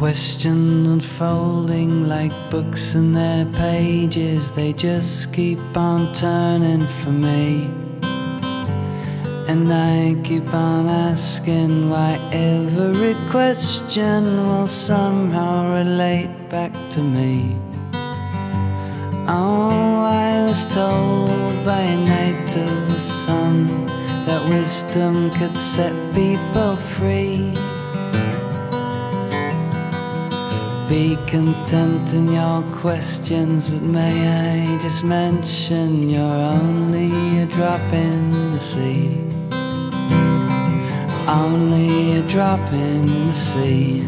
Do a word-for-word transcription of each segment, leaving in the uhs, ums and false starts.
questions unfolding like books in their pages. They just keep on turning for me, and I keep on asking why every question will somehow relate back to me. Oh, I was told by a night of the sun that wisdom could set people free. Be content in your questions, but may I just mention you're only a drop in the sea. Only a drop in the sea.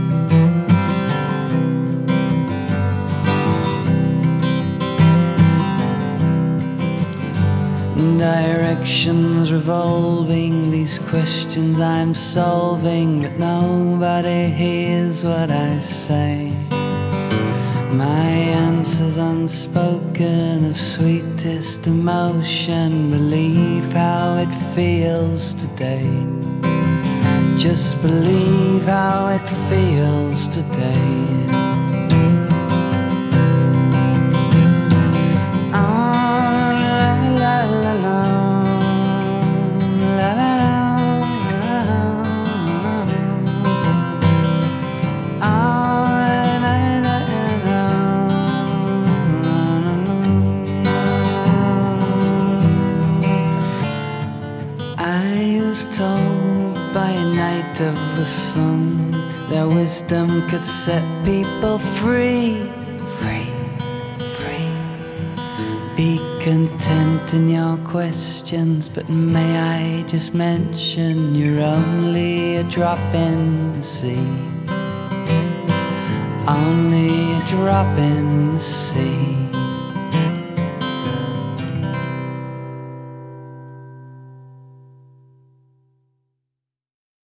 Directions revolving, these questions I'm solving, but nobody hears what I say. My answers unspoken of sweetest emotion. Believe how it feels today. Just believe how it feels today. I was told by a night of the sun that wisdom could set people free. Free, free. Be content in your questions, but may I just mention you're only a drop in the sea. Only a drop in the sea.